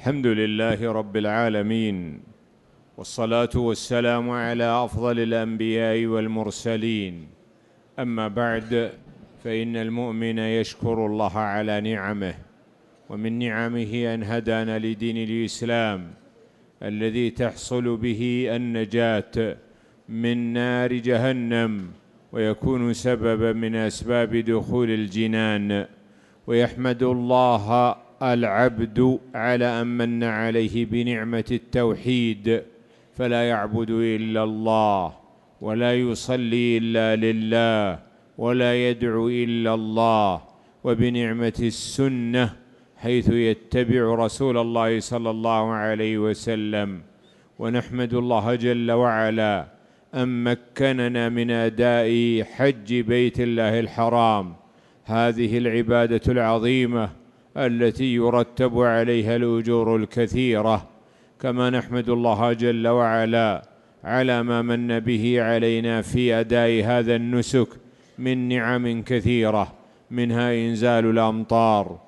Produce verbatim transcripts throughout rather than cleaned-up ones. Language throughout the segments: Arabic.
الحمد لله رب العالمين، والصلاة والسلام على أفضل الأنبياء والمرسلين. أما بعد، فإن المؤمن يشكر الله على نعمه، ومن نعمه أن هدانا لدين الإسلام الذي تحصل به النجاة من نار جهنم، ويكون سببا من أسباب دخول الجنان. ويحمد الله العبد على أن من عليه بنعمة التوحيد، فلا يعبد إلا الله، ولا يصلي إلا لله، ولا يدعو إلا الله، وبنعمة السنة حيث يتبع رسول الله صلى الله عليه وسلم. ونحمد الله جل وعلا أن مكننا من أداء حج بيت الله الحرام، هذه العبادة العظيمة التي يرتب عليها الأجور الكثيرة. كما نحمد الله جل وعلا على ما من به علينا في أداء هذا النسك من نعم كثيرة، منها إنزال الأمطار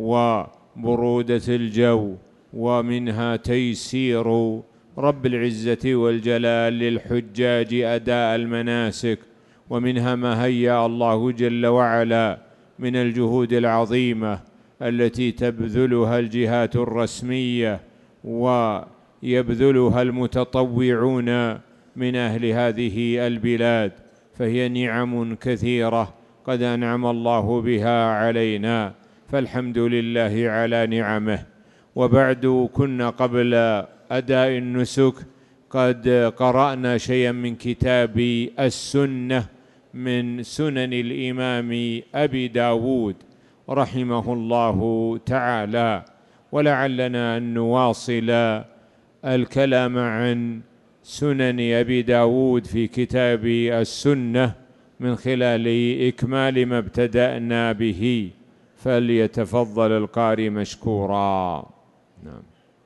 وبرودة الجو، ومنها تيسير رب العزة والجلال للحجاج أداء المناسك، ومنها ما هيأ الله جل وعلا من الجهود العظيمة التي تبذلها الجهات الرسمية ويبذلها المتطوعون من أهل هذه البلاد، فهي نعم كثيرة قد أنعم الله بها علينا، فالحمد لله على نعمه. وبعد، كنا قبل أداء النسك قد قرأنا شيئا من كتاب السنة من سنن الإمام أبي داود رحمه الله تعالى، ولعلنا أن نواصل الكلام عن سنن أبي داود في كتاب السنة من خلال إكمال ما ابتدأنا به، فليتفضل القارئ مشكورا. نعم.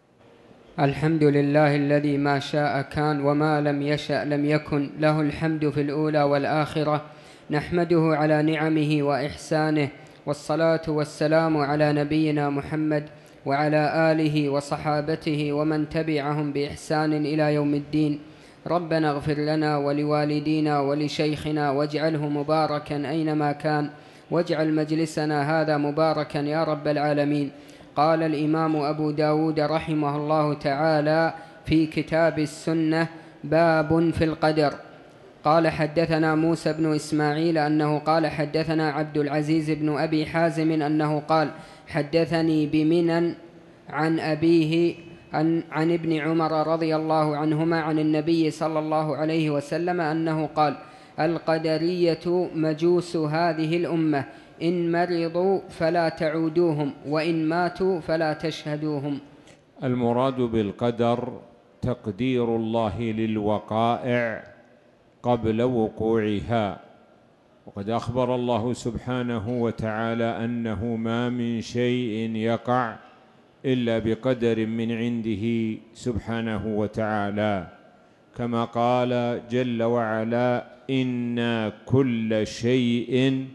الحمد لله الذي ما شاء كان، وما لم يشأ لم يكن، له الحمد في الأولى والآخرة، نحمده على نعمه وإحسانه، والصلاة والسلام على نبينا محمد وعلى آله وصحابته ومن تبعهم بإحسان إلى يوم الدين. ربنا اغفر لنا ولوالدينا ولشيخنا، واجعله مباركا أينما كان، واجعل مجلسنا هذا مباركا يا رب العالمين. قال الإمام أبو داود رحمه الله تعالى في كتاب السنة: باب في القدر. قال: حدثنا موسى بن إسماعيل أنه قال حدثنا عبد العزيز بن أبي حازم أنه قال: حدثني بمنن عن أبيه عن, عن ابن عمر رضي الله عنهما عن النبي صلى الله عليه وسلم أنه قال: القدرية مجوس هذه الأمة، إن مرضوا فلا تعودوهم، وإن ماتوا فلا تشهدوهم. المراد بالقدر تقدير الله للوقائع قبل وقوعها، وقد أخبر الله سبحانه وتعالى أنه ما من شيء يقع إلا بقدر من عنده سبحانه وتعالى، كما قال جل وعلا: إنا كل شيء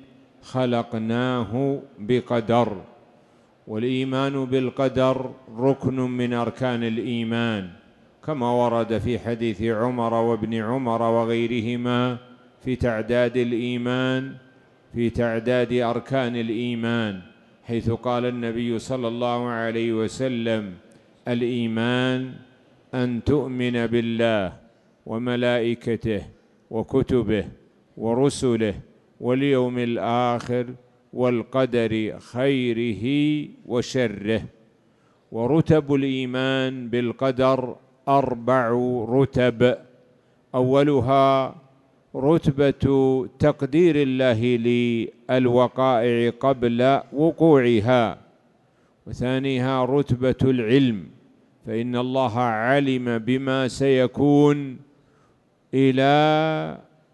خلقناه بقدر. والإيمان بالقدر ركن من أركان الإيمان، كما ورد في حديث عمر وابن عمر وغيرهما في تعداد الإيمان في تعداد أركان الإيمان، حيث قال النبي صلى الله عليه وسلم: الإيمان أن تؤمن بالله وملائكته وكتبه ورسله واليوم الآخر والقدر خيره وشره. ورتب الإيمان بالقدر أربع رتب: أولها رتبة تقدير الله للوقائع قبل وقوعها، وثانيها رتبة العلم، فإن الله علم بما سيكون إلى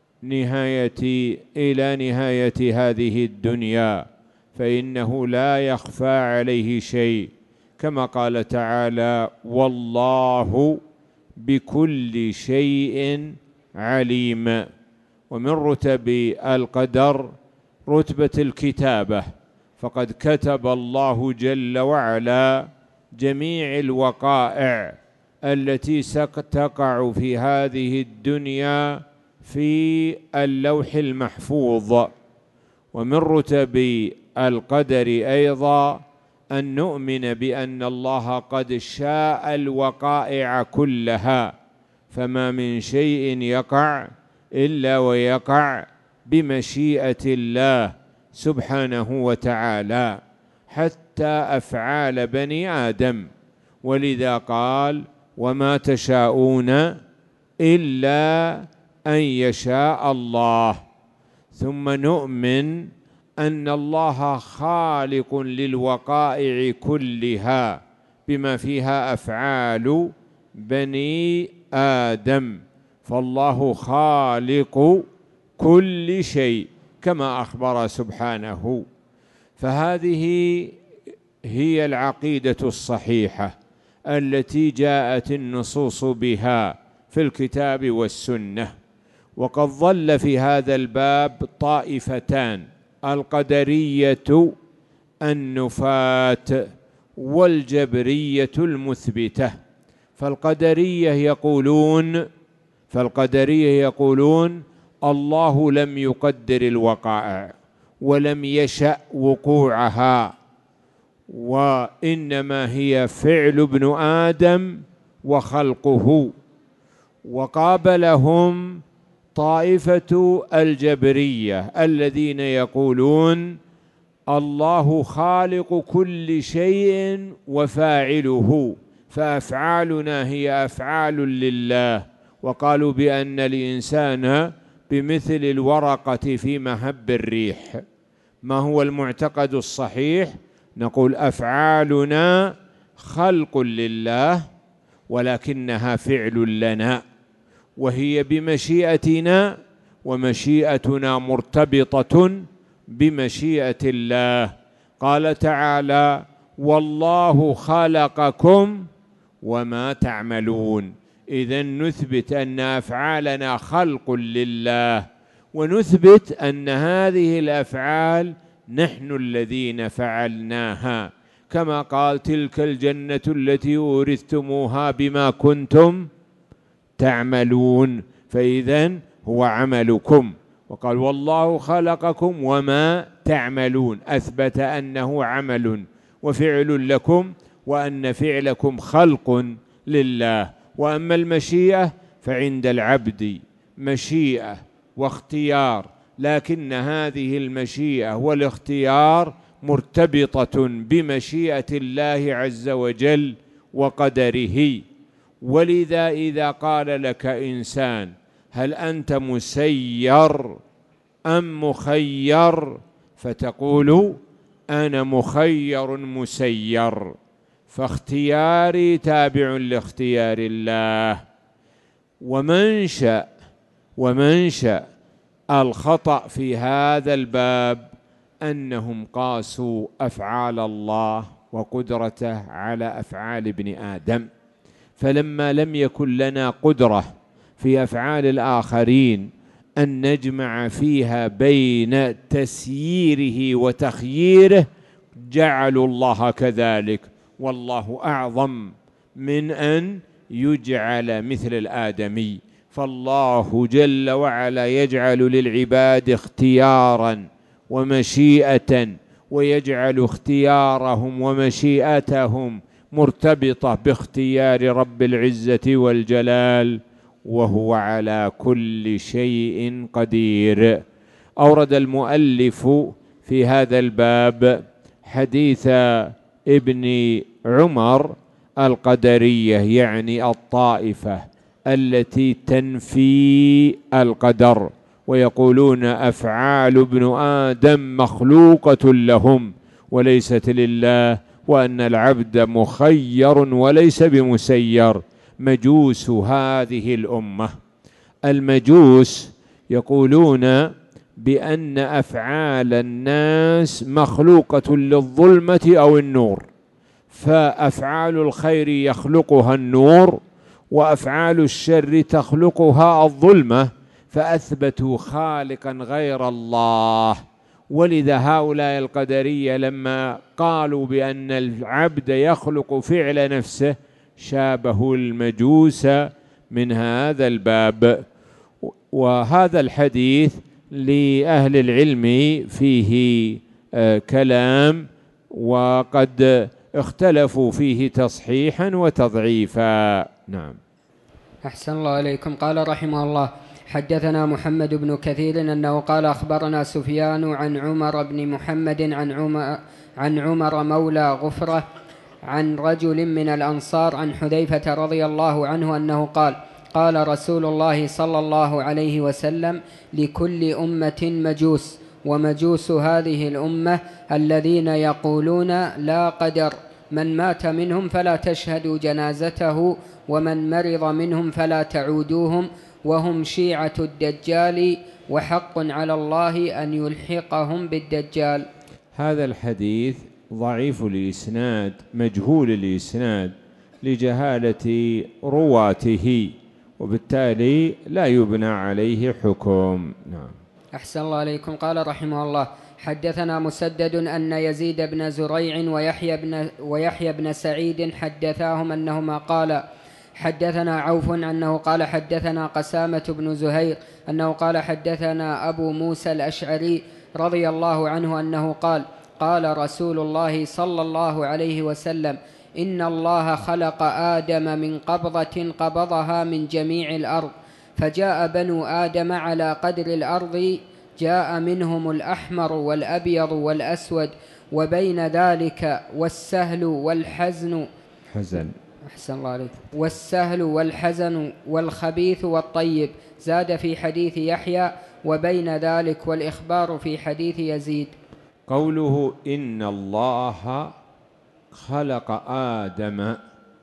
نهاية إلى نهاية هذه الدنيا، فإنه لا يخفى عليه شيء، كما قال تعالى: والله بكل شيء عليم. ومن رتب القدر رتبة الكتابة، فقد كتب الله جل وعلا جميع الوقائع التي ستقع في هذه الدنيا في اللوح المحفوظ. ومن رتب القدر أيضا أن نؤمن بأن الله قد شاء الوقائع كلها، فما من شيء يقع إلا ويقع بمشيئة الله سبحانه وتعالى، حتى أفعال بني آدم. ولذا قال: وما تشاءون إلا أن يشاء الله. ثم نؤمن أن الله خالق للوقائع كلها بما فيها أفعال بني آدم، فالله خالق كل شيء كما أخبر سبحانه. فهذه هي العقيدة الصحيحة التي جاءت النصوص بها في الكتاب والسنة. وقد ظل في هذا الباب طائفتان: القدرية النفاة والجبرية المثبتة. فالقدرية يقولون فالقدرية يقولون الله لم يقدر الوقائع ولم يشأ وقوعها، وإنما هي فعل ابن آدم وخلقه. وقابلهم طائفة الجبرية الذين يقولون الله خالق كل شيء وفاعله، فأفعالنا هي أفعال لله. وقالوا بأن الإنسان بمثل الورقة في مهب الريح. ما هو المعتقد الصحيح؟ نقول أفعالنا خلق لله ولكنها فعل لنا، وهي بمشيئتنا، ومشيئتنا مرتبطة بمشيئة الله. قال تعالى: والله خلقكم وما تعملون. إذن نثبت أن أفعالنا خلق لله، ونثبت أن هذه الأفعال نحن الذين فعلناها، كما قال: تلك الجنة التي أورثتموها بما كنتم تعملون. فإذن هو عملكم. وقال: والله خلقكم وما تعملون، أثبت أنه عمل وفعل لكم، وأن فعلكم خلق لله. وأما المشيئة فعند العبد مشيئة واختيار، لكن هذه المشيئة والاختيار مرتبطة بمشيئة الله عز وجل وقدره. ولذا إذا قال لك إنسان: هل أنت مسير أم مخير؟ فتقول: أنا مخير مسير، فاختياري تابع لاختيار الله. ومنشأ ومنشأ الخطأ في هذا الباب أنهم قاسوا أفعال الله وقدرته على أفعال ابن آدم، فلما لم يكن لنا قدرة في أفعال الآخرين أن نجمع فيها بين تسييره وتخييره، جعلوا الله كذلك، والله أعظم من أن يجعل مثل الآدمي. فالله جل وعلا يجعل للعباد اختيارا ومشيئة، ويجعل اختيارهم ومشيئتهم مرتبطة باختيار رب العزة والجلال، وهو على كل شيء قدير. أورد المؤلف في هذا الباب حديث ابن عمر القدرية، يعني الطائفة التي تنفي القدر، ويقولون أفعال ابن آدم مخلوقة لهم وليست لله، وأن العبد مخير وليس بمسير. مجوس هذه الأمة. المجوس يقولون بأن أفعال الناس مخلوقة للظلمة أو النور، فأفعال الخير يخلقها النور، وأفعال الشر تخلقها الظلمة، فأثبتوا خالقا غير الله، ولذا هؤلاء القدرية لما قالوا بأن العبد يخلق فعل نفسه شابهوا المجوس من هذا الباب. وهذا الحديث لأهل العلم فيه كلام، وقد اختلفوا فيه تصحيحا وتضعيفا. نعم. أحسن الله عليكم. قال رحمه الله: حدثنا محمد بن كثير أنه قال أخبرنا سفيان عن عمر بن محمد عن عمر, عن عمر مولى غفرة عن رجل من الأنصار عن حذيفة رضي الله عنه أنه قال: قال رسول الله صلى الله عليه وسلم: لكل أمة مجوس، ومجوس هذه الأمة الذين يقولون لا قدر، من مات منهم فلا تشهدوا جنازته، ومن مرض منهم فلا تعودوهم، وهم شيعة الدجال، وحق على الله أن يلحقهم بالدجال. هذا الحديث ضعيف الإسناد، مجهول الإسناد لجهالة رواته، وبالتالي لا يبنى عليه حكم. نعم. أحسن الله عليكم. قال رحمه الله: حدثنا مسدد أن يزيد بن زريع ويحيى بن, ويحيى بن سعيد حدثاهم أنهما قال: حدثنا عوف أنه قال حدثنا قسامة بن زهير أنه قال حدثنا أبو موسى الأشعري رضي الله عنه أنه قال: قال رسول الله صلى الله عليه وسلم: إن الله خلق آدم من قبضة قبضها من جميع الأرض، فجاء بنو آدم على قدر الأرض، جاء منهم الأحمر والأبيض والأسود، وبين ذلك والسهل والحزن حزن أحسن الله عليك والسهل والحزن والخبيث والطيب. زاد في حديث يحيى: وبين ذلك والإخبار في حديث يزيد. قوله إن الله خلق آدم،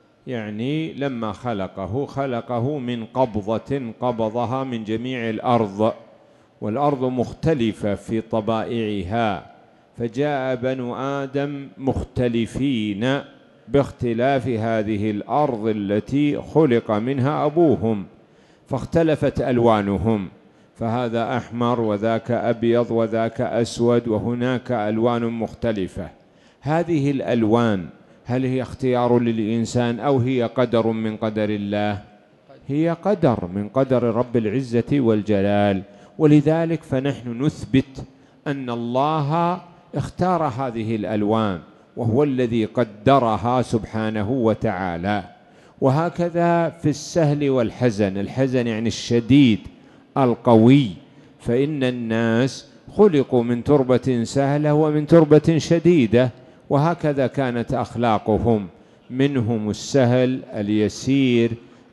يعني لما خلقه خلقه من قبضة قبضها من جميع الأرض، والأرض مختلفة في طبائعها، فجاء بنو آدم مختلفين باختلاف هذه الأرض التي خلق منها أبوهم، فاختلفت ألوانهم، فهذا أحمر وذاك أبيض وذاك أسود، وهناك ألوان مختلفة. هذه الألوان هل هي اختيار للإنسان أو هي قدر من قدر الله؟ هي قدر من قدر رب العزة والجلال، ولذلك فنحن نثبت أن الله اختار هذه الألوان، وهو الذي قدرها سبحانه وتعالى. وهكذا في السهل والحزن، الحزن يعني الشديد القوي، فإن الناس خلقوا من تربة سهلة ومن تربة شديدة، وهكذا كانت أخلاقهم، منهم السهل اليسير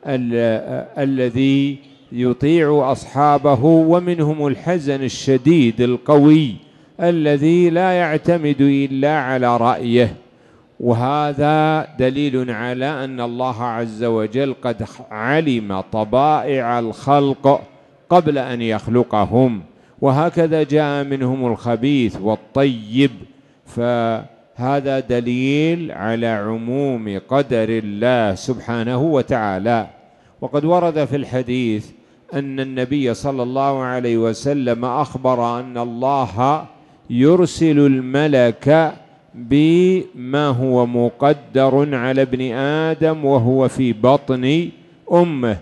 ال الذي يطيع أصحابه، ومنهم الحزن الشديد القوي الذي لا يعتمد إلا على رأيه. وهذا دليل على أن الله عز وجل قد علم طبائع الخلق قبل أن يخلقهم، وهكذا جاء منهم الخبيث والطيب، فهذا دليل على عموم قدر الله سبحانه وتعالى. وقد ورد في الحديث أن النبي صلى الله عليه وسلم أخبر أن الله يرسل الملك بما هو مقدر على ابن آدم وهو في بطن أمه،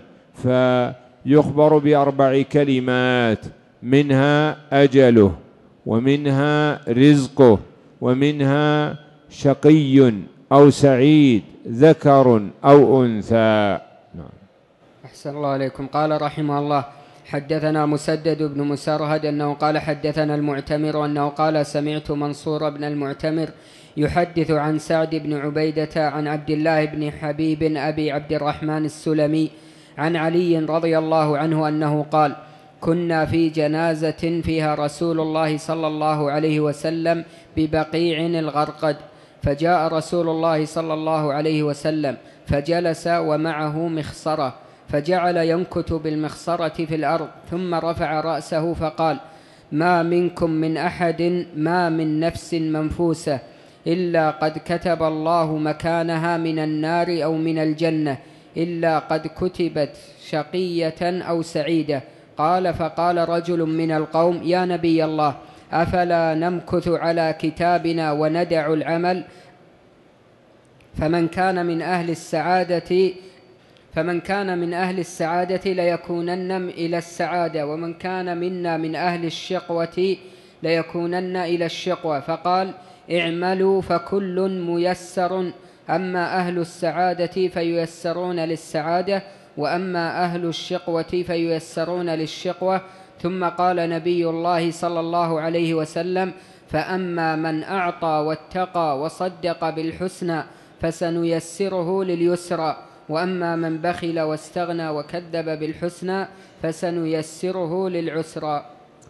فيخبر بأربع كلمات، منها أجله، ومنها رزقه، ومنها شقي أو سعيد، ذكر أو أنثى. نعم. أحسن الله عليكم. قال رحمه الله: حدثنا مسدد بن مسرهد أنه قال حدثنا المعتمر أنه قال: سمعت منصور بن المعتمر يحدث عن سعد بن عبيدة عن عبد الله بن حبيب أبي عبد الرحمن السلمي عن علي رضي الله عنه أنه قال: كنا في جنازة فيها رسول الله صلى الله عليه وسلم ببقيع الغرقد، فجاء رسول الله صلى الله عليه وسلم فجلس ومعه مخصرة، فجعل ينكت بالمخصرة في الأرض، ثم رفع رأسه فقال: ما منكم من أحد ما من نفس منفوسة إلا قد كتب الله مكانها من النار أو من الجنة، إلا قد كتبت شقية أو سعيدة. قال: فقال رجل من القوم: يا نبي الله، أفلا نمكث على كتابنا وندع العمل؟ فمن كان من أهل السعادة فمن كان من أهل السعادة ليكونن إلى السعادة، ومن كان منا من أهل الشقوة ليكونن إلى الشقوة. فقال: اعملوا فكل ميسر، أما أهل السعادة فييسرون للسعادة، وأما أهل الشقوة فييسرون للشقوة. ثم قال نبي الله صلى الله عليه وسلم: فأما من أعطى واتقى وصدق بالحسنى فسنيسره لليسرى، وأما من بخل واستغنى وكذب بالحسنى فسنيسره للعسرى.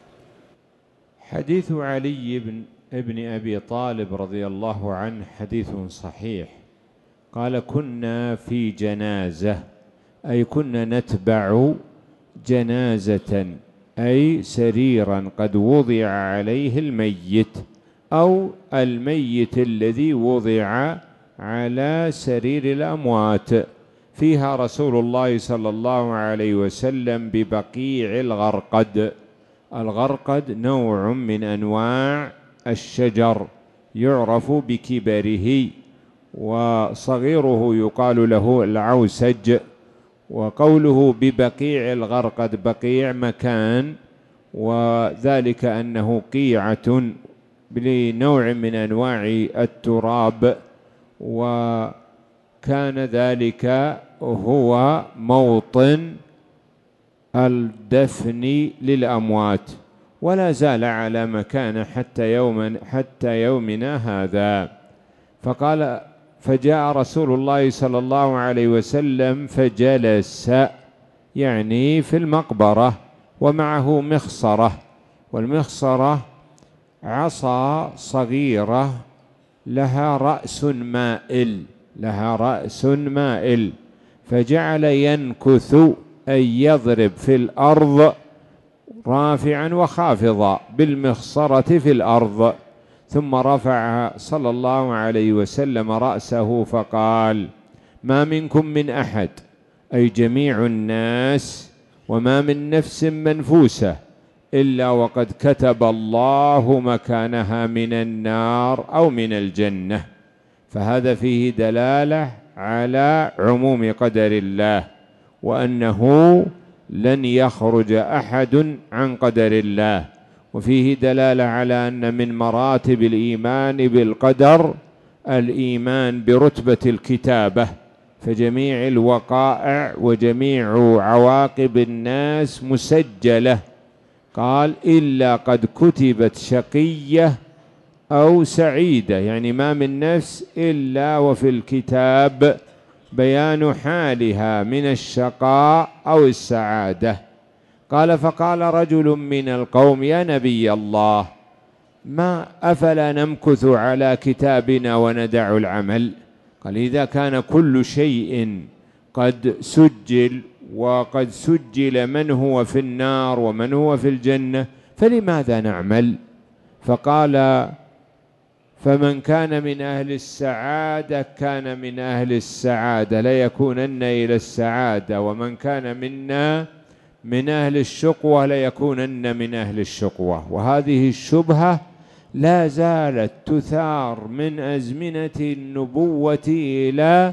حديث علي بن ابن أبي طالب رضي الله عنه حديث صحيح. قال: كنا في جنازة، أي كنا نتبع جنازة، أي سريرا قد وضع عليه الميت، أو الميت الذي وضع على سرير الأموات، فيها رسول الله صلى الله عليه وسلم ببقيع الغرقد. الغرقد نوع من أنواع الشجر يعرف بكبره، وصغيره يقال له العوسج. وقوله ببقيع الغرقد، بقيع مكان، وذلك أنه قيعة لنوع من أنواع التراب، وكان ذلك هو موطن الدفن للأموات، ولا زال على مكانه حتى يوم حتى يومنا هذا. فقال: فجاء رسول الله صلى الله عليه وسلم فجلس، يعني في المقبرة، ومعه مخصرة، والمخصرة عصا صغيرة لها رأس مائل لها رأس مائل فجعل ينكث، أي يضرب في الأرض رافعا وخافضا بالمخصرة في الأرض. ثم رفع صلى الله عليه وسلم رأسه فقال: ما منكم من أحد، أي جميع الناس، وما من نفس منفوسة إلا وقد كتب الله مكانها من النار أو من الجنة. فهذا فيه دلالة على عموم قدر الله، وأنه لن يخرج أحد عن قدر الله. وفيه دلالة على أن من مراتب الإيمان بالقدر الإيمان برتبة الكتابة، فجميع الوقائع وجميع عواقب الناس مسجلة. قال: إلا قد كتبت شقية أو سعيدة، يعني ما من نفس إلا وفي الكتاب بيان حالها من الشقاء أو السعادة. قال: فقال رجل من القوم: يا نبي الله، ما أفلا نمكث على كتابنا وندع العمل؟ قال: إذا كان كل شيء قد سجل، وقد سجل من هو في النار ومن هو في الجنة، فلماذا نعمل؟ فقال: فمن كان من أهل السعادة كان من أهل السعادة ليكونن إلى السعادة، ومن كان منا من أهل الشقوة ليكونن من أهل الشقوة. وهذه الشبهة لا زالت تثار من أزمنة النبوة إلى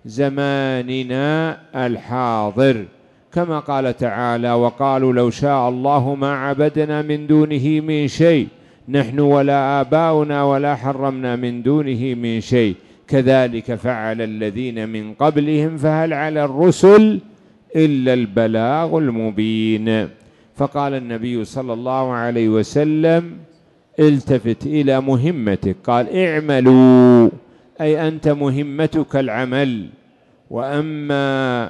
زماننا الحاضر، كما قال تعالى: وقالوا لو شاء الله ما عبدنا من دونه من شيء، نحن ولا آباؤنا ولا حرمنا من دونه من شيء، كذلك فعل الذين من قبلهم، فهل على الرسل إلا البلاغ المبين. فقال النبي صلى الله عليه وسلم: التفت إلى مهمتك. قال: اعملوا، أي أنت مهمتك العمل، وأما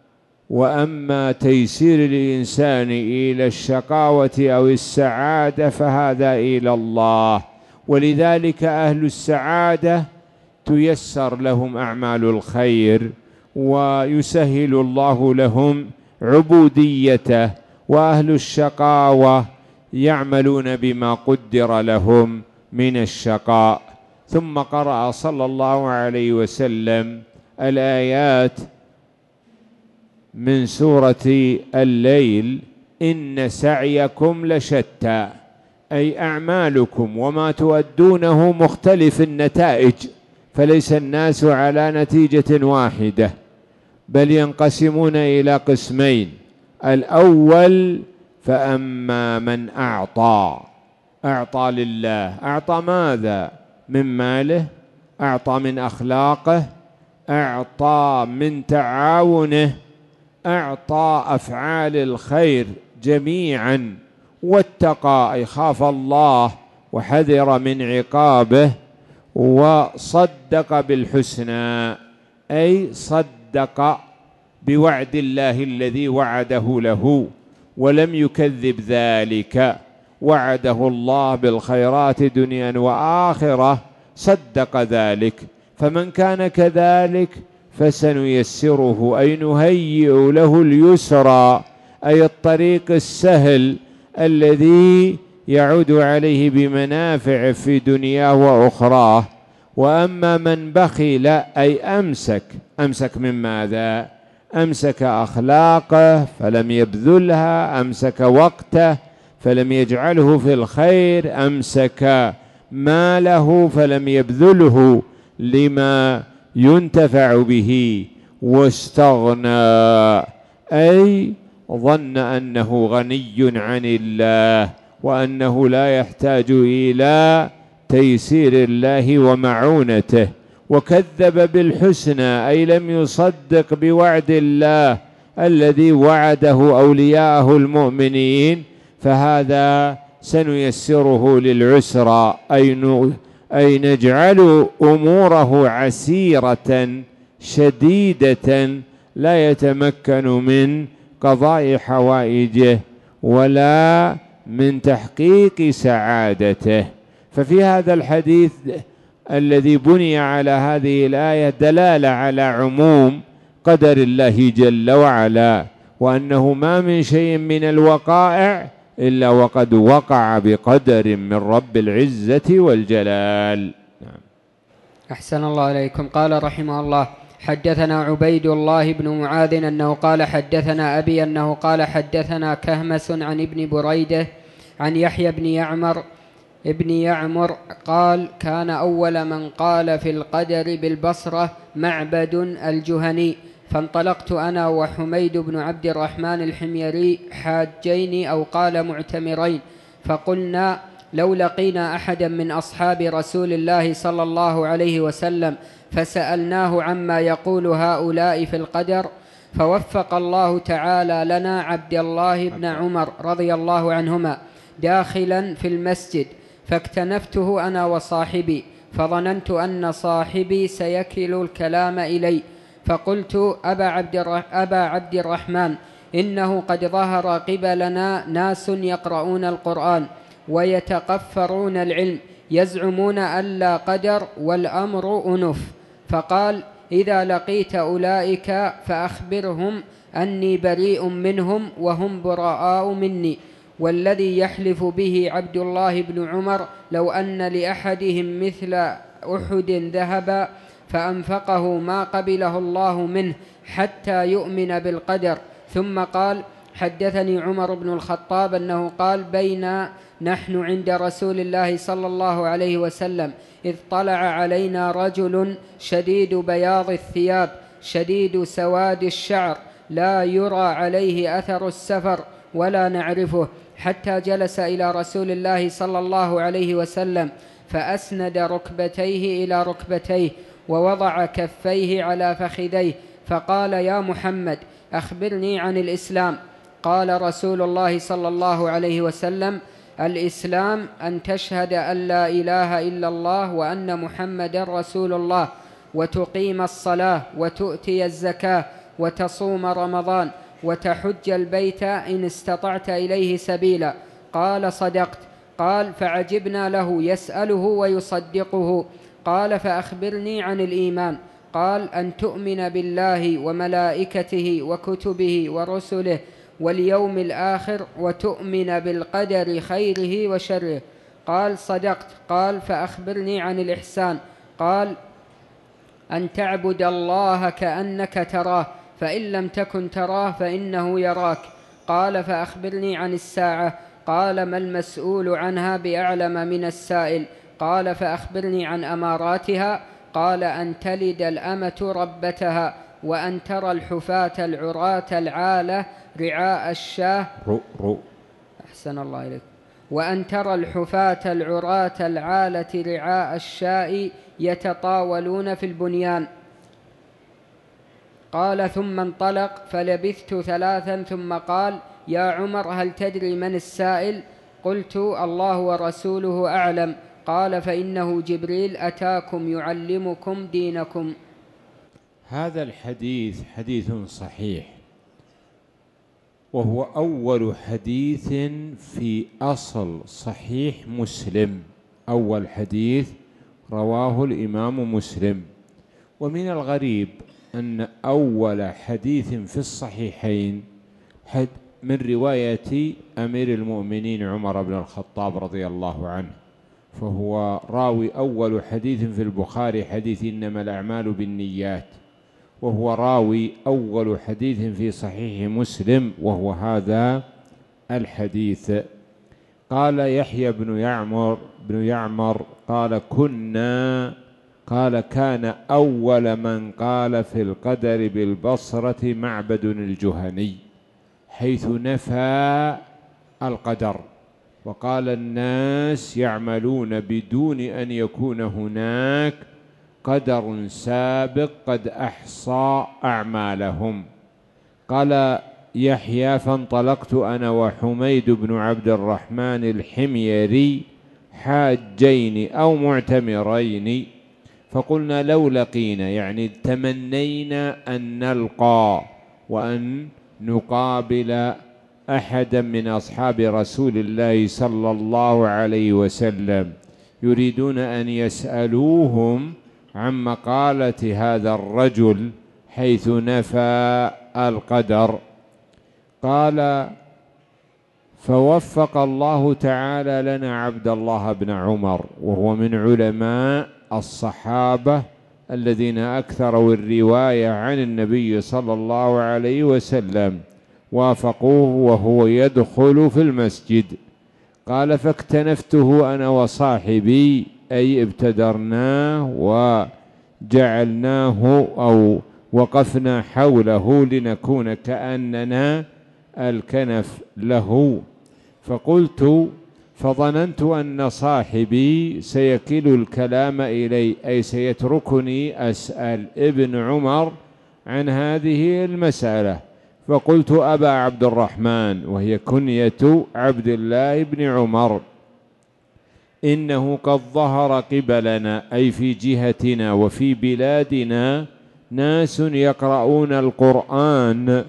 وأما تيسير الإنسان إلى الشقاوة أو السعادة فهذا إلى الله. ولذلك أهل السعادة تيسر لهم أعمال الخير، ويسهل الله لهم عبوديته، وأهل الشقاوة يعملون بما قدر لهم من الشقاء. ثم قرأ صلى الله عليه وسلم الآيات من سورة الليل: إن سعيكم لشتى، أي أعمالكم وما تؤدونه مختلف النتائج، فليس الناس على نتيجة واحدة، بل ينقسمون إلى قسمين. الأول فأما من أعطى، أعطى لله، أعطى ماذا؟ من ماله، أعطى من أخلاقه، أعطى من تعاونه، أعطى أفعال الخير جميعا، واتقى أي خاف الله وحذر من عقابه، وصدق بالحسنى أي صدق بوعد الله الذي وعده له ولم يكذب ذلك، وعده الله بالخيرات دنيا وآخرة، صدق ذلك. فمن كان كذلك فسنيسره أي نهيئ له اليسرى، أي الطريق السهل الذي يعود عليه بمنافع في دنياه وأخراه. وأما من بخل أي أمسك، أمسك من ماذا؟ أمسك أخلاقه فلم يبذلها، أمسك وقته فلم يجعله في الخير، أمسك ماله فلم يبذله لما ينتفع به، واستغنى أي ظن أنه غني عن الله وأنه لا يحتاج إلى تيسير الله ومعونته، وكذب بالحسنى أي لم يصدق بوعد الله الذي وعده أولياءه المؤمنين، فهذا سنيسره للعسرى أي نجعل أموره عسيرة شديدة لا يتمكن من قضاء حوائجه ولا من تحقيق سعادته. ففي هذا الحديث الذي بني على هذه الآية دلالة على عموم قدر الله جل وعلا، وأنه ما من شيء من الوقائع إلا وقد وقع بقدر من رب العزة والجلال. أحسن الله عليكم. قال رحمه الله: حدثنا عبيد الله بن معاذ أنه قال حدثنا أبي أنه قال حدثنا كهمس عن ابن بريدة عن يحيى بن يعمر ابن يعمر قال: كان أول من قال في القدر بالبصرة معبد الجهني، فانطلقت أنا وحميد بن عبد الرحمن الحميري حاجين أو قال معتمرين، فقلنا لو لقينا أحدا من أصحاب رسول الله صلى الله عليه وسلم فسألناه عما يقول هؤلاء في القدر، فوفق الله تعالى لنا عبد الله بن عمر رضي الله عنهما داخلا في المسجد، فاكتنفته أنا وصاحبي، فظننت أن صاحبي سيكل الكلام إلي، فقلت أبا عبد, أبا عبد الرحمن إنه قد ظهر قبلنا ناس يقرؤون القرآن ويتقفرون العلم يزعمون أن لا قدر والأمر أنف، فقال: إذا لقيت أولئك فأخبرهم أني بريء منهم وهم براء مني، والذي يحلف به عبد الله بن عمر لو أن لأحدهم مثل أحد ذهبا فأنفقه ما قبله الله منه حتى يؤمن بالقدر. ثم قال: حدثني عمر بن الخطاب أنه قال: بين نحن عند رسول الله صلى الله عليه وسلم إذ طلع علينا رجل شديد بياض الثياب شديد سواد الشعر لا يرى عليه أثر السفر ولا نعرفه، حتى جلس إلى رسول الله صلى الله عليه وسلم فأسند ركبتيه إلى ركبتيه ووضع كفيه على فخذيه، فقال: يا محمد أخبرني عن الإسلام. قال رسول الله صلى الله عليه وسلم: الإسلام أن تشهد أن لا إله إلا الله وأن محمدا رسول الله، وتقيم الصلاة وتؤتي الزكاة وتصوم رمضان وتحج البيت إن استطعت إليه سبيلا. قال: صدقت. قال: فعجبنا له يسأله ويصدقه. قال: فأخبرني عن الإيمان. قال: أن تؤمن بالله وملائكته وكتبه ورسله واليوم الآخر وتؤمن بالقدر خيره وشره. قال: صدقت. قال: فأخبرني عن الإحسان. قال: أن تعبد الله كأنك تراه، فإن لم تكن تراه فإنه يراك. قال: فأخبرني عن الساعة. قال: ما المسؤول عنها بأعلم من السائل؟ قال: فأخبرني عن أماراتها. قال: أن تلد الأمة ربتها، وأن ترى الحفاة العراة العالة رعاء الشاه رو رو أحسن الله إليك وأن ترى الحفاة العراة العالة رعاء الشاء يتطاولون في البنيان. قال: ثم انطلق فلبثت ثلاثا ثم قال: يا عمر، هل تدري من السائل؟ قلت: الله ورسوله أعلم. قال: فإنه جبريل أتاكم يعلمكم دينكم. هذا الحديث حديث صحيح، وهو أول حديث في أصل صحيح مسلم، أول حديث رواه الإمام مسلم. ومن الغريب أن أول حديث في الصحيحين من رواية أمير المؤمنين عمر بن الخطاب رضي الله عنه، فهو راوي أول حديث في البخاري حديث إنما الأعمال بالنيات، وهو راوي أول حديث في صحيح مسلم وهو هذا الحديث. قال يحيى بن يعمر بن يعمر قال كنا قال كان أول من قال في القدر بالبصرة معبد الجهني، حيث نفى القدر وقال الناس يعملون بدون أن يكون هناك قدر سابق قد أحصى أعمالهم. قال يحيى فانطلقت أنا وحميد بن عبد الرحمن الحميري حاجين أو معتمرين، فقلنا لو لقينا، يعني تمنينا أن نلقى وأن نقابل أحدا من أصحاب رسول الله صلى الله عليه وسلم، يريدون أن يسألوهم عن مقالة هذا الرجل حيث نفى القدر. قال فوفق الله تعالى لنا عبد الله بن عمر، وهو من علماء الصحابة الذين أكثروا الرواية عن النبي صلى الله عليه وسلم، وافقوه وهو يدخل في المسجد. قال فاكتنفته أنا وصاحبي، أي ابتدرناه وجعلناه أو وقفنا حوله لنكون كأننا الكنف له. فقلت فظننت أن صاحبي سيكل الكلام إلي، أي سيتركني أسأل ابن عمر عن هذه المسألة. فقلت أبا عبد الرحمن، وهي كنية عبد الله بن عمر، إنه قد ظهر قبلنا، أي في جهتنا وفي بلادنا، ناس يقرؤون القرآن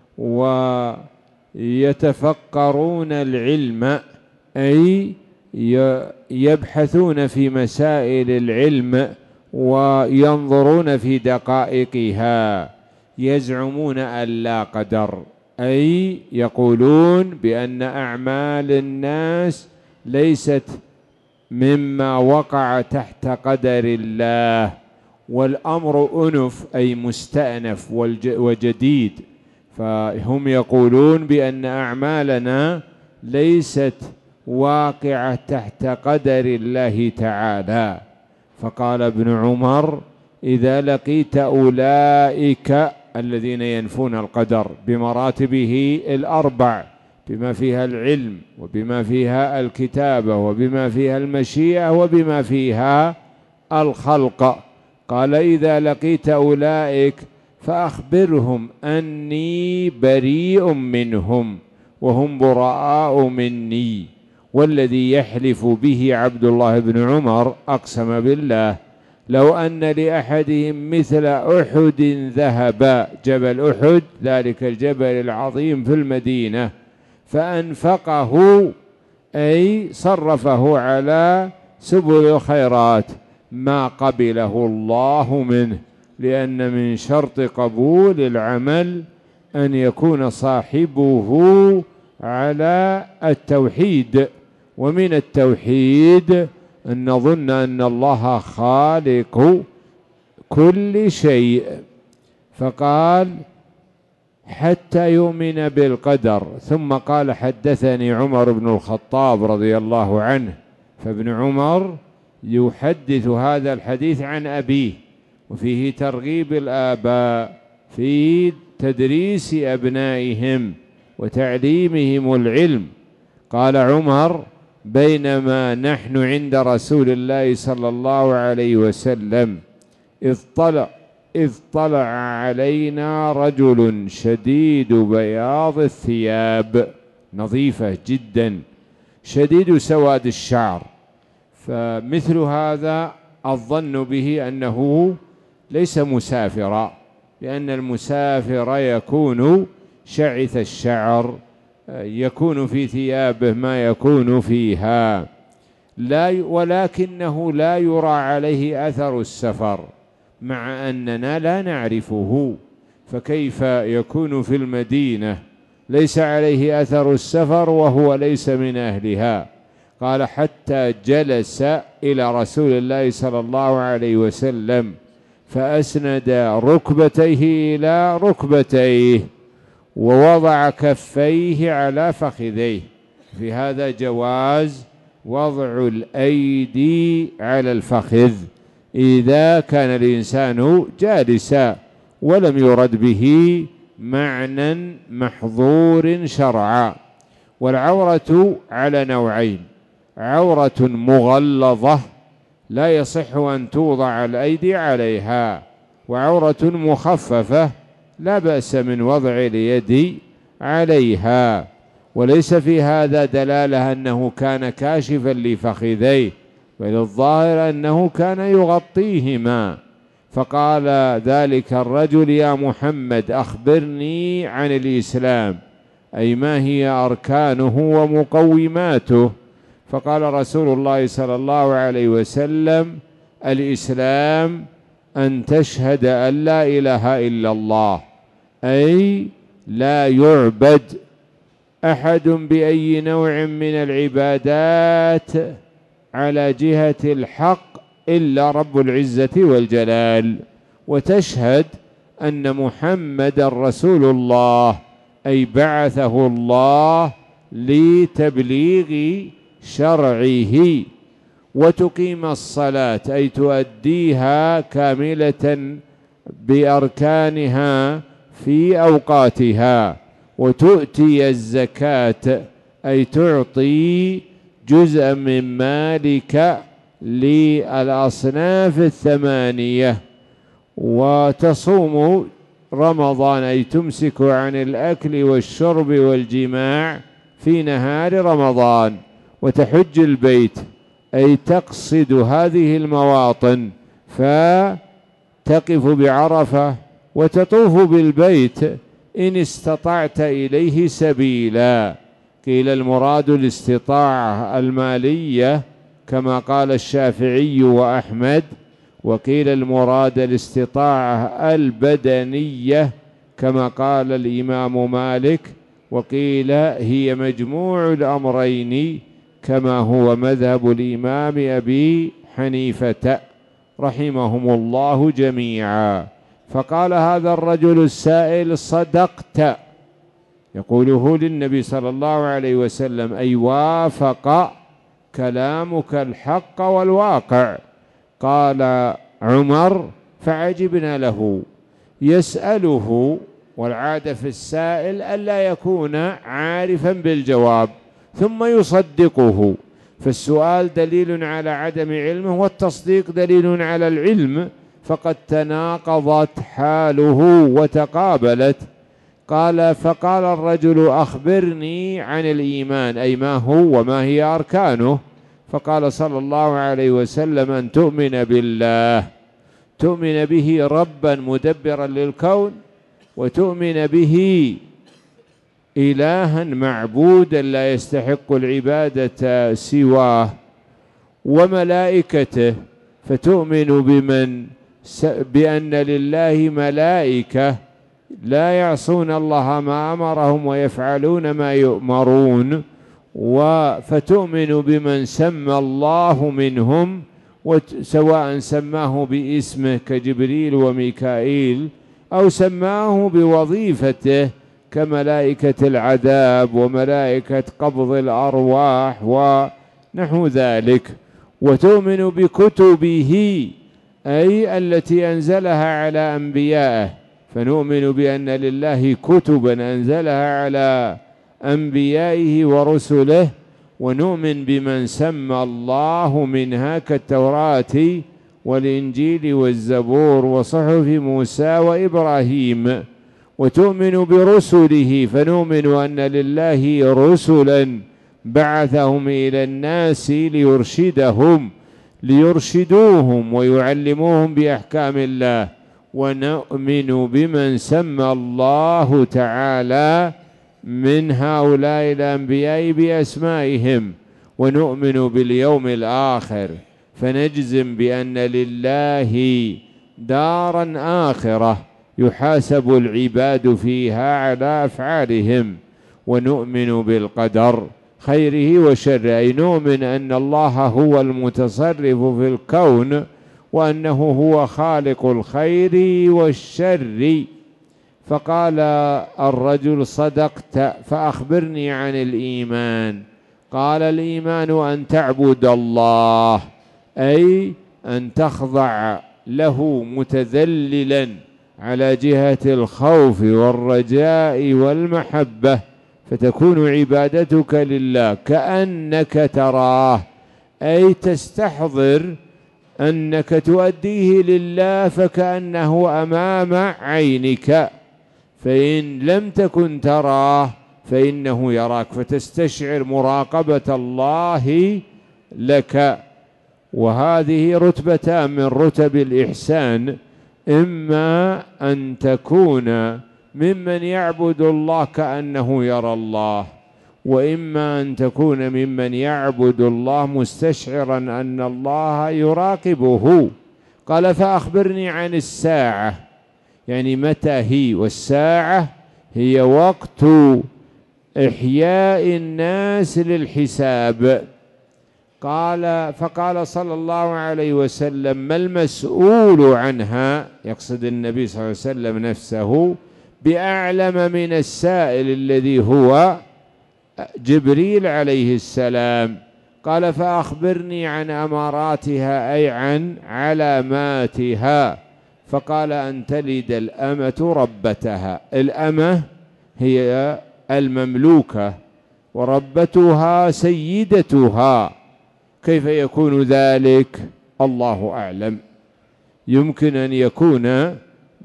ويتفقرون العلم، أي يبحثون في مسائل العلم وينظرون في دقائقها، يزعمون أن لا قدر، أي يقولون بأن أعمال الناس ليست مما وقع تحت قدر الله، والأمر أنف أي مستأنف وجديد، فهم يقولون بأن أعمالنا ليست واقعة تحت قدر الله تعالى. فقال ابن عمر إذا لقيت أولئك الذين ينفون القدر بمراتبه الأربع، بما فيها العلم وبما فيها الكتابة وبما فيها المشيئة وبما فيها الخلق، قال إذا لقيت أولئك فأخبرهم أني بريء منهم وهم براء مني. والذي يحلف به عبد الله بن عمر أقسم بالله لو أن لأحدهم مثل أحد ذهب، جبل أحد ذلك الجبل العظيم في المدينة، فأنفقه أي صرفه على سبل الخيرات، ما قبله الله منه، لأن من شرط قبول العمل أن يكون صاحبه على التوحيد، ومن التوحيد أن نظن أن الله خالق كل شيء. فقال حتى يؤمن بالقدر. ثم قال: حدثني عمر بن الخطاب رضي الله عنه. فابن عمر يحدث هذا الحديث عن أبيه، وفيه ترغيب الآباء في تدريس أبنائهم وتعليمهم العلم. قال عمر: بينما نحن عند رسول الله صلى الله عليه وسلم إذ طلع إذ طلع علينا رجل شديد بياض الثياب، نظيفة جدا، شديد سواد الشعر. فمثل هذا الظن به أنه ليس مسافرا، لأن المسافر يكون شعث الشعر، يكون في ثيابه ما يكون فيها، لا ولكنه لا يرى عليه أثر السفر، مع أننا لا نعرفه، فكيف يكون في المدينة ليس عليه أثر السفر وهو ليس من أهلها؟ قال: حتى جلس إلى رسول الله صلى الله عليه وسلم فأسند ركبتيه إلى ركبتيه ووضع كفيه على فخذيه. في هذا جواز وضع الأيدي على الفخذ إذا كان الإنسان جالسا ولم يرد به معنى محظور شرعا. والعورة على نوعين: عورة مغلظة لا يصح أن توضع الأيدي عليها، وعورة مخففة لا بأس من وضع اليد عليها. وليس في هذا دلالة أنه كان كاشفا لفخذيه، بل الظاهر أنه كان يغطيهما. فقال ذلك الرجل: يا محمد أخبرني عن الإسلام، أي ما هي أركانه ومقوماته؟ فقال رسول الله صلى الله عليه وسلم: الإسلام أن تشهد أن لا إله إلا الله، أي لا يعبد أحد بأي نوع من العبادات على جهة الحق إلا رب العزة والجلال، وتشهد أن محمد رسول الله، أي بعثه الله لتبليغ شرعه، وتقيم الصلاة، أي تؤديها كاملة بأركانها في أوقاتها، وتؤتي الزكاة، أي تعطي جزءا من مالك للأصناف الثمانية، وتصوم رمضان، أي تمسك عن الأكل والشرب والجماع في نهار رمضان، وتحج البيت، أي تقصد هذه المواطن فتقف بعرفة وتطوف بالبيت إن استطعت إليه سبيلا. قيل المراد الاستطاعة المالية كما قال الشافعي وأحمد، وقيل المراد الاستطاعة البدنية كما قال الإمام مالك، وقيل هي مجموع الأمرين كما هو مذهب الإمام أبي حنيفة رحمهم الله جميعا. فقال هذا الرجل السائل: صدقت، يقوله للنبي صلى الله عليه وسلم، أي وافق كلامك الحق والواقع. قال عمر: فعجبنا له، يسأله، والعادة في السائل ألا يكون عارفا بالجواب ثم يصدقه، فالسؤال دليل على عدم علمه، والتصديق دليل على العلم، فقد تناقضت حاله وتقابلت. قال: فقال الرجل: أخبرني عن الإيمان، أي ما هو وما هي أركانه؟ فقال صلى الله عليه وسلم: أن تؤمن بالله، تؤمن به ربا مدبرا للكون، وتؤمن به إلها معبودا لا يستحق العبادة سواه، وملائكته، فتؤمن بمن بأن لله ملائكة لا يعصون الله ما أمرهم ويفعلون ما يؤمرون، فتؤمن بمن سمى الله منهم، سواء سماه باسمه كجبريل وميكائيل أو سماه بوظيفته كملائكة العذاب وملائكة قبض الأرواح ونحو ذلك. وتؤمن بكتبه أي التي أنزلها على أنبيائه، فنؤمن بأن لله كتبا أنزلها على أنبيائه ورسله، ونؤمن بمن سمى الله منها كالتوراة والإنجيل والزبور وصحف موسى وإبراهيم. وتؤمن برسله، فنؤمن أن لله رسلا بعثهم إلى الناس ليرشدهم ليرشدوهم ويعلموهم بأحكام الله. ونؤمن بمن سمى الله تعالى من هؤلاء الأنبياء بأسمائهم. ونؤمن باليوم الآخر، فنجزم بأن لله دارا آخرة يحاسب العباد فيها على أفعالهم. ونؤمن بالقدر خيره وشره، أي نؤمن أن الله هو المتصرف في الكون، وأنه هو خالق الخير والشر. فقال الرجل: صدقت، فأخبرني عن الإيمان. قال: الإيمان أن تعبد الله، أي أن تخضع له متذللا على جهة الخوف والرجاء والمحبة، فتكون عبادتك لله كأنك تراه، أي تستحضر أنك تؤديه لله فكأنه أمام عينك، فإن لم تكن تراه فإنه يراك، فتستشعر مراقبة الله لك. وهذه رتبتان من رتب الإحسان: إما أن تكون ممن يعبد الله كأنه يرى الله، وإما أن تكون ممن يعبد الله مستشعرا أن الله يراقبه. قال: فأخبرني عن الساعة، يعني متى هي؟ والساعة هي وقت إحياء الناس للحساب. قال فقال صلى الله عليه وسلم: ما المسؤول عنها، يقصد النبي صلى الله عليه وسلم نفسه، بأعلم من السائل الذي هو جبريل عليه السلام. قال: فأخبرني عن أماراتها، أي عن علاماتها. فقال: أن تلد الأمة ربتها. الأمة هي المملوكة، وربتها سيدتها. كيف يكون ذلك؟ الله أعلم. يمكن أن يكون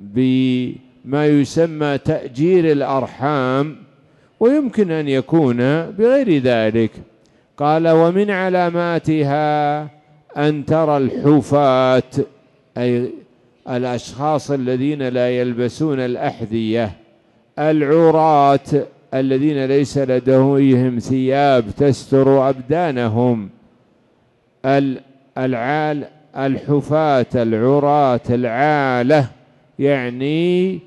بما يسمى تأجير الأرحام، ويمكن أن يكون بغير ذلك. قال: ومن علاماتها أن ترى الحفاة، أي الأشخاص الذين لا يلبسون الأحذية، العراة الذين ليس لديهم ثياب تستر أبدانهم، العال الحفاة العراة العالة، يعني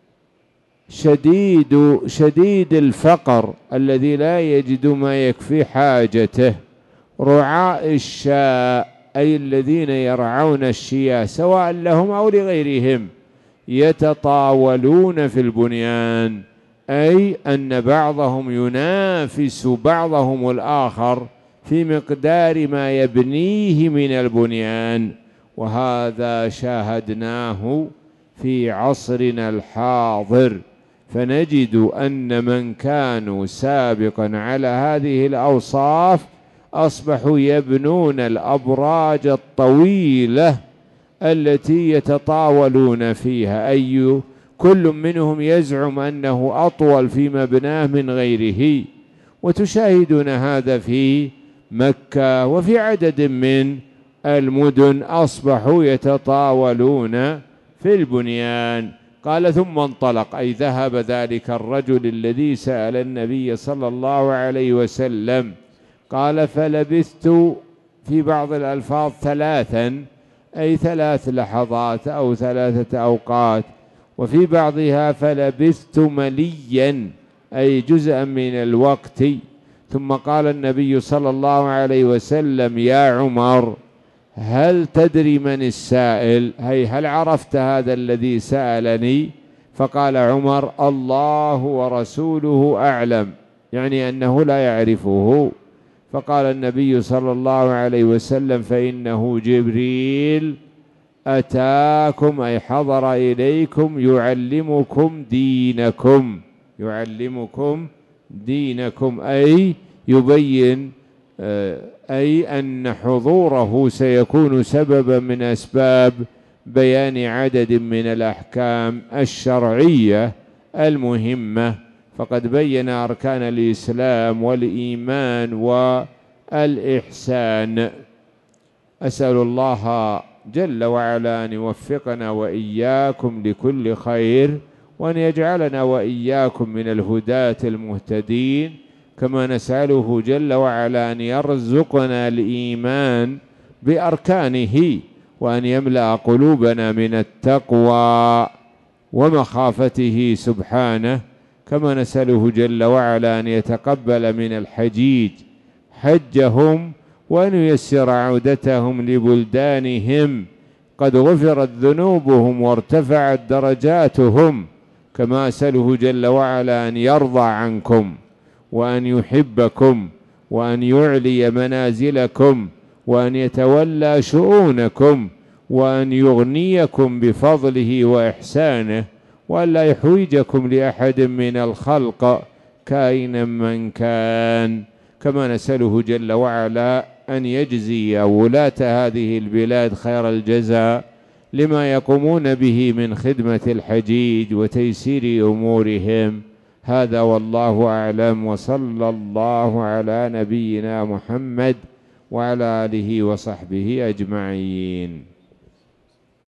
شديد شديد الفقر الذي لا يجد ما يكفي حاجته، رعاء الشاء أي الذين يرعون الشياه سواء لهم أو لغيرهم، يتطاولون في البنيان، أي أن بعضهم ينافس بعضهم الآخر في مقدار ما يبنيه من البنيان. وهذا شاهدناه في عصرنا الحاضر، فنجد أن من كانوا سابقا على هذه الأوصاف أصبحوا يبنون الأبراج الطويلة التي يتطاولون فيها، أي كل منهم يزعم أنه أطول في مبناه من غيره. وتشاهدون هذا في مكة وفي عدد من المدن، أصبحوا يتطاولون في البنيان. قال: ثم انطلق، أي ذهب ذلك الرجل الذي سأل النبي صلى الله عليه وسلم. قال: فلبثت، في بعض الألفاظ ثلاثا، أي ثلاث لحظات أو ثلاثة أوقات، وفي بعضها فلبثت مليا، أي جزءا من الوقت. ثم قال النبي صلى الله عليه وسلم: يا عمر، هل تدري من السائل؟ هي هل عرفت هذا الذي سألني؟ فقال عمر: الله ورسوله أعلم، يعني أنه لا يعرفه. فقال النبي صلى الله عليه وسلم: فإنه جبريل أتاكم أي حضر إليكم يعلمكم دينكم، يعلمكم دينكم أي يبين، أي أن حضوره سيكون سببا من أسباب بيان عدد من الأحكام الشرعية المهمة، فقد بين أركان الإسلام والإيمان والإحسان. أسأل الله جل وعلا أن يوفقنا وإياكم لكل خير، وأن يجعلنا وإياكم من الهداة المهتدين، كما نسأله جل وعلا أن يرزقنا الإيمان بأركانه، وأن يملأ قلوبنا من التقوى ومخافته سبحانه، كما نسأله جل وعلا أن يتقبل من الحجيج حجهم، وأن ييسر عودتهم لبلدانهم قد غفرت ذنوبهم وارتفعت درجاتهم، كما أسأله جل وعلا أن يرضى عنكم، وأن يحبكم، وأن يعلي منازلكم، وأن يتولى شؤونكم، وأن يغنيكم بفضله وإحسانه، وأن لا يحوجكم لأحد من الخلق كائنا من كان، كما نسأله جل وعلا أن يجزي ولاة هذه البلاد خير الجزاء لما يقومون به من خدمة الحجيج وتيسير أمورهم. هذا والله أعلم، وصلى الله على نبينا محمد وعلى آله وصحبه أجمعين.